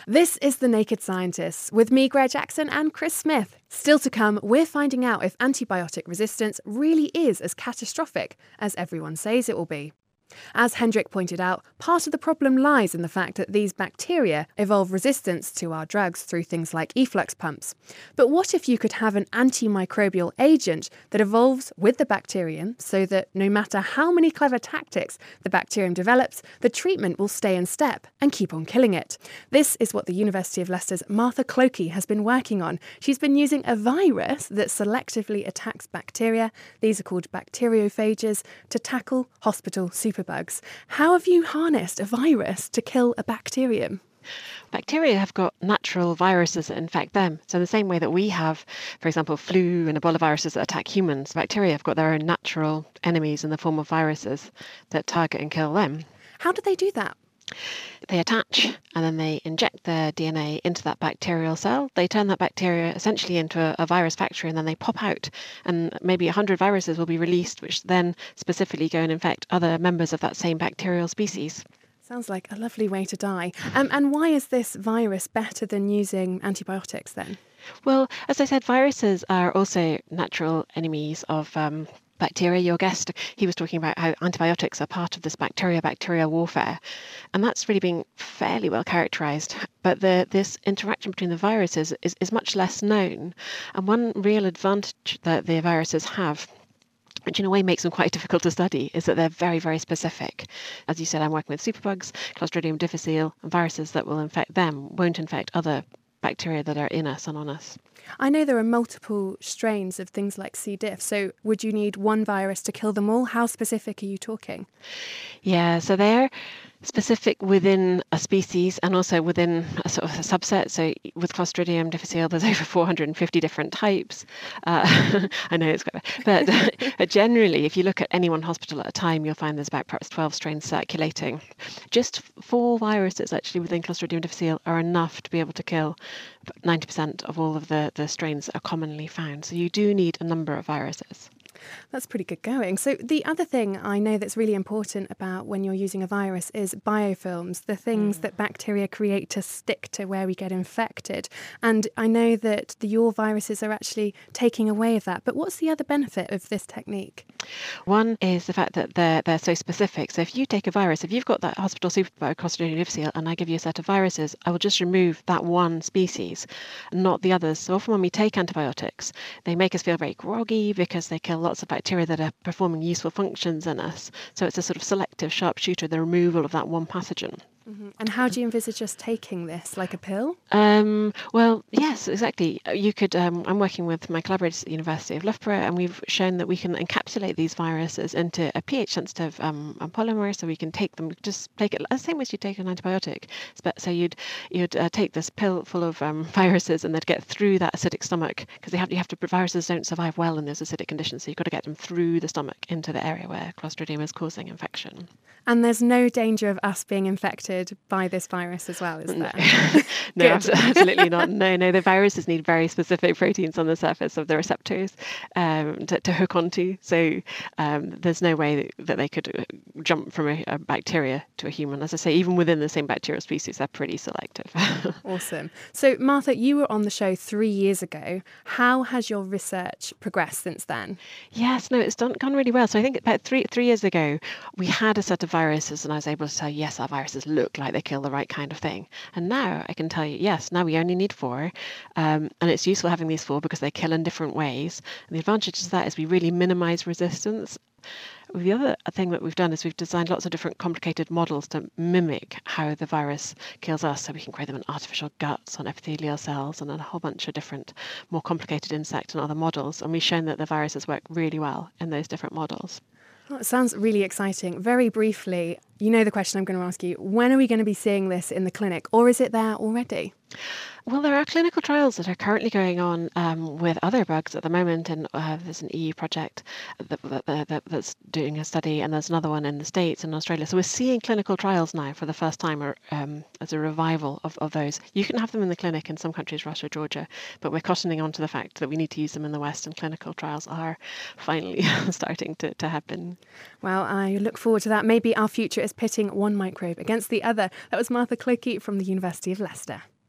This is The Naked Scientists with me, Greer Jackson, and Chris Smith. Still to come, we're finding out if antibiotic resistance really is as catastrophic as everyone says it will be. As Hendrik pointed out, part of the problem lies in the fact that these bacteria evolve resistance to our drugs through things like efflux pumps. But what if you could have an antimicrobial agent that evolves with the bacterium so that no matter how many clever tactics the bacterium develops, the treatment will stay in step and keep on killing it? This is what the University of Leicester's Martha Clokey has been working on. She's been using a virus that selectively attacks bacteria, these are called bacteriophages, to tackle hospital superbugs. How have you harnessed a virus to kill a bacterium? Bacteria have got natural viruses that infect them. So in the same way that we have, for example, flu and Ebola viruses that attack humans, bacteria have got their own natural enemies in the form of viruses that target and kill them. How do they do that? They attach and then they inject their DNA into that bacterial cell. They turn that bacteria essentially into a virus factory, and then they pop out, and maybe 100 viruses will be released, which then specifically go and infect other members of that same bacterial species. Sounds like a lovely way to die. And why is this virus better than using antibiotics then? Well, as I said, viruses are also natural enemies of bacteria. Your guest, he was talking about how antibiotics are part of this bacteria warfare, and that's really been fairly well characterized. But this interaction between the viruses is much less known, and one real advantage that the viruses have, which in a way makes them quite difficult to study, is that they're very, very specific. As you said, I'm working with superbugs, Clostridium difficile, and viruses that will infect them won't infect other bacteria that are in us and on us. I know there are multiple strains of things like C. diff, so would you need one virus to kill them all? How specific are you talking? Yeah, so they're specific within a species and also within a sort of a subset. So with Clostridium difficile, there's over 450 different types. I know it's quite bad, but generally, if you look at any one hospital at a time, you'll find there's about perhaps 12 strains circulating. Just 4 viruses actually within Clostridium difficile are enough to be able to kill 90% of all of the strains that are commonly found. So you do need a number of viruses. That's pretty good going. So the other thing I know that's really important about when you're using a virus is biofilms, the things that bacteria create to stick to where we get infected. And I know that your viruses are actually taking away of that. But what's the other benefit of this technique? One is the fact that they're so specific. So if you take a virus, if you've got that hospital superbug, Clostridium difficile, and I give you a set of viruses, I will just remove that one species, not the others. So often when we take antibiotics, they make us feel very groggy because they kill lots of bacteria that are performing useful functions in us. So it's a sort of selective sharpshooter, the removal of that one pathogen. Mm-hmm. And how do you envisage us taking this, like a pill? Well, yes, exactly. You could. I'm working with my collaborators at the University of Loughborough, and we've shown that we can encapsulate these viruses into a pH-sensitive polymer, so we can take them, just take it the same as you take an antibiotic. So you'd take this pill full of viruses, and they'd get through that acidic stomach, because viruses don't survive well in those acidic conditions. So you've got to get them through the stomach into the area where Clostridium is causing infection. And there's no danger of us being infected by this virus as well, is there? No, absolutely not. No, the viruses need very specific proteins on the surface of the receptors to hook onto. So there's no way that they could jump from a bacteria to a human. As I say, even within the same bacterial species, they're pretty selective. Awesome. So, Martha, you were on the show 3 years ago. How has your research progressed since then? Yes, no, it's gone really well. So I think about three years ago, we had a set of viruses, and I was able to tell, yes, our viruses look like they kill the right kind of thing. And now I can tell you, yes, now we only need 4. And it's useful having these 4 because they kill in different ways. And the advantage of that is we really minimize resistance. The other thing that we've done is we've designed lots of different complicated models to mimic how the virus kills us. So we can create them in artificial guts, on epithelial cells, and a whole bunch of different, more complicated insect and other models. And we've shown that the viruses work really well in those different models. Well, it sounds really exciting. Very briefly, you know the question I'm going to ask you. When are we going to be seeing this in the clinic, or is it there already? Well, there are clinical trials that are currently going on with other bugs at the moment, and there's an EU project that's doing a study, and there's another one in the States and Australia. So we're seeing clinical trials now for the first time as a revival of those. You can have them in the clinic in some countries, Russia, Georgia, but we're cottoning on to the fact that we need to use them in the West, and clinical trials are finally starting to happen. Well, I look forward to that. Maybe our future is pitting one microbe against the other. That was Martha Clokey from the University of Leicester.